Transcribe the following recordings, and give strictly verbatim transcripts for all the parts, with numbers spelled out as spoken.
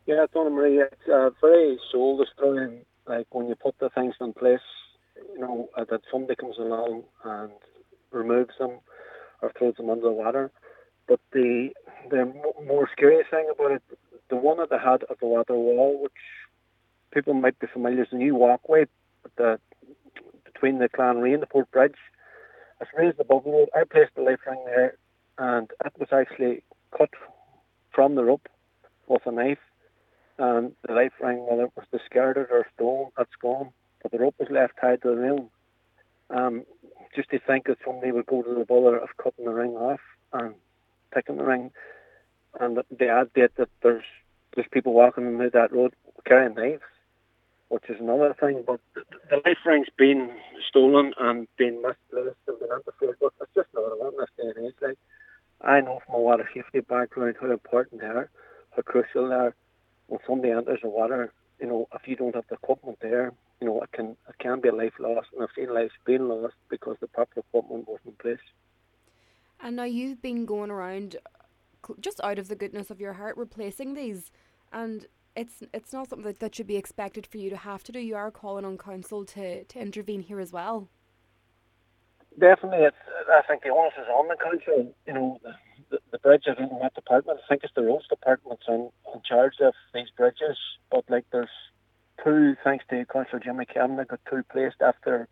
Yeah, Donna Marie, it's uh, very soul destroying. Like when you put the things in place, you know, uh, that somebody comes along and removes them or throws them under the water. But the the mo- more scary thing about it, the one that they had at the water wall, which people might be familiar, is the new walkway at the, between the Clanree and the Port Bridge. It's raised above the road. I placed the life ring there, and it was actually cut from the rope with a knife. And the life ring, whether it was discarded or stolen, that's gone. But the rope was left tied to the railing. Um, just to think that somebody would go to the bother of cutting the ring off and taking the ring, and they add date that there's there's people walking on that road carrying knives, which is another thing. But the, the life ring's been stolen and been misplaced and been interfered with. It's just not on this day and age. Like, I know from a water safety background how important they are, how crucial they are. When somebody enters the water, you know, if you don't have the equipment there, you know, it can it can be a life lost, and I've seen lives being lost because the proper equipment wasn't in place. And now you've been going around cl- just out of the goodness of your heart replacing these, and it's it's not something that, that should be expected for you to have to do. You are calling on council to, to intervene here as well. Definitely, it's, I think the onus is on the council. You know, the, the, the bridge, I don't know what department, I think it's the roads department's in, in charge of these bridges, but like there's two, thanks to Councillor Jimmy Cameron, got two placed after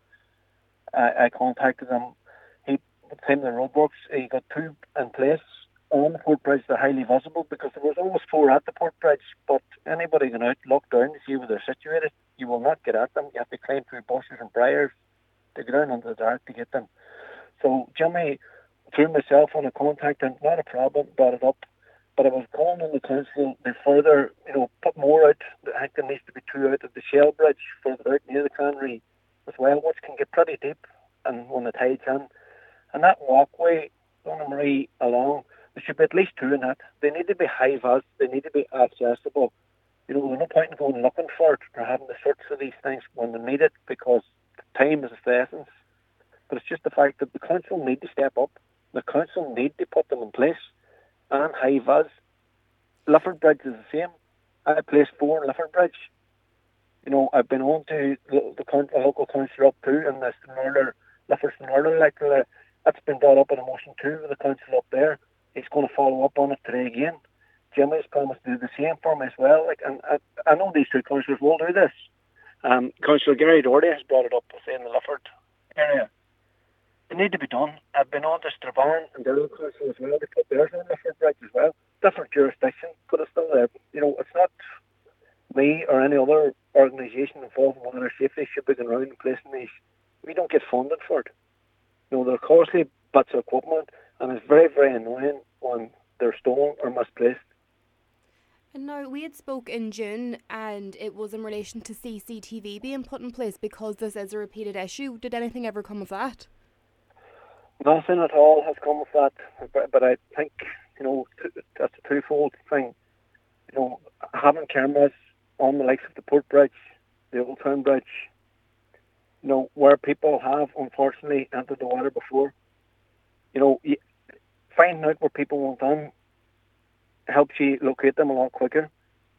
I, I contacted him. He, at the time of the roadworks, he got two in place on the Port Bridge. They're highly visible because there was always four at the Port Bridge, but anybody going out, look down to see where they're situated, you will not get at them. You have to climb through bushes and briars to get down into the dark to get them. So Jimmy, through myself on a contact, and not a problem, brought it up. But I was calling on the council to further, you know, put more out. I think there needs to be two out at the Shell Bridge, further out near the Clanree as well, which can get pretty deep and when the tide's in. And that walkway, Donna Marie, along, there should be at least two in that. They need to be high vis, they need to be accessible. You know, there's no point in going looking for it or having to search for these things when they need it because time is of the essence. But it's just the fact that the council need to step up. The council need to put them in place. And high vis. Lifford Bridge is the same. I placed four in Lifford Bridge. You know, I've been on to the, the, the local council up too, and the Northern, Lifford Northern, like uh, that's been brought up in a motion too with the council up there. He's going to follow up on it today again. Jimmy's promised to do the same for me as well. Like, and I, I know these two councillors will do this. Um, Councillor Gary Doherty has brought it up in the Lifford area. They need to be done. I've been on to Strabane and the other council as well. They put theirs on Lifford Bridge as well. Different jurisdiction, but it's still there. You know, it's not me or any other organisation involved in water safety should be going around and placing these. We don't get funded for it. You know, they're costly bits of equipment, and it's very, very annoying when they're stolen or misplaced. And now we had spoke in June, and it was in relation to C C T V being put in place because this is a repeated issue. Did anything ever come of that? Nothing at all has come of that, but, but I think, you know, t- that's a twofold thing. You know, having cameras on the likes of the Port Bridge, the Old Town Bridge, you know, where people have unfortunately entered the water before, you know, finding out where people went in helps you locate them a lot quicker.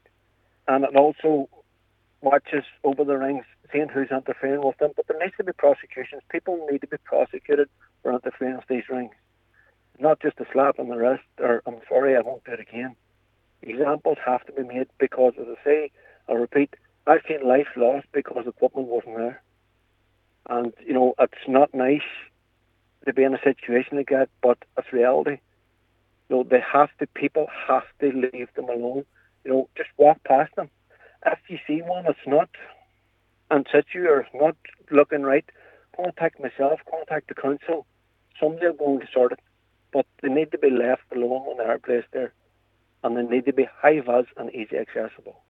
And it also watches over the rings, seeing who's interfering with them. But there needs to be prosecutions. People need to be prosecuted for interfering with these rings. Not just a slap on the wrist or, I'm sorry, I won't do it again. Examples have to be made because, as I say, I repeat, I've seen life lost because equipment wasn't there. And, you know, it's not nice to be in a situation like that, but it's reality. You know, they have to, people have to leave them alone. You know, just walk past them. If you see one that's not in situ or it's not looking right, contact myself, contact the council. Somebody will go and sort it. But they need to be left alone when they are placed there. And they need to be high vis and easy accessible.